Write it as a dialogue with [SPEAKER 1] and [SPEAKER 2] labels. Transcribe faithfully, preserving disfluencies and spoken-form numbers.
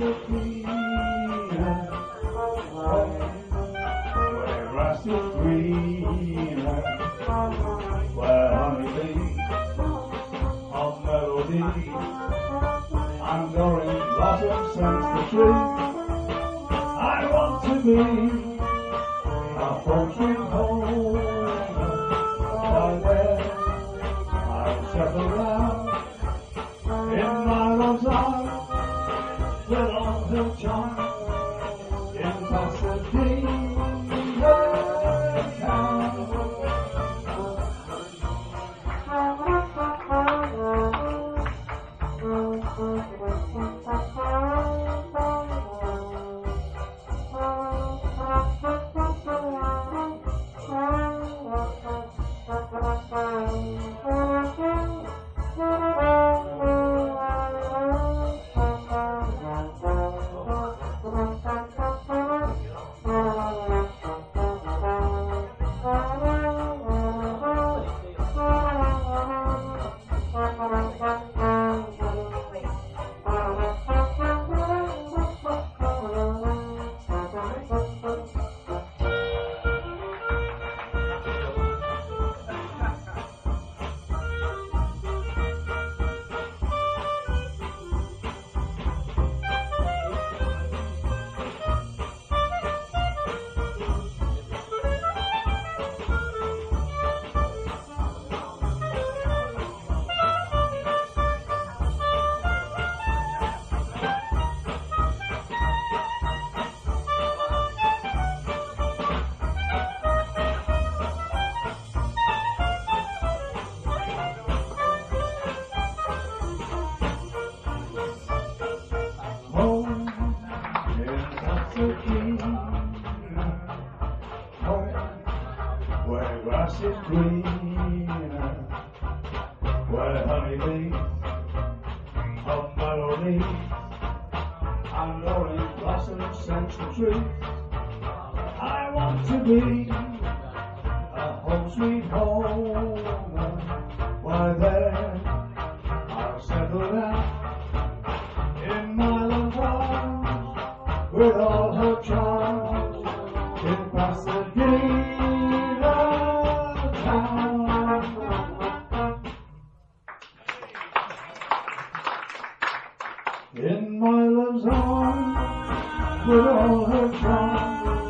[SPEAKER 1] Pasadena, where grass is greener, where honeybees of melody and orange blossom scents the tree. I want to be a home sweet home, by there I'll settle down in my love's arms with all her charm in Pasadena town. Where grass is greener, where honeybees of melody and orange blossoms scent the tree. I want to be a home sweet home, why there I'll settle down in my love's arms with all her charms in Pasadena. In my love's arms, with all her charms.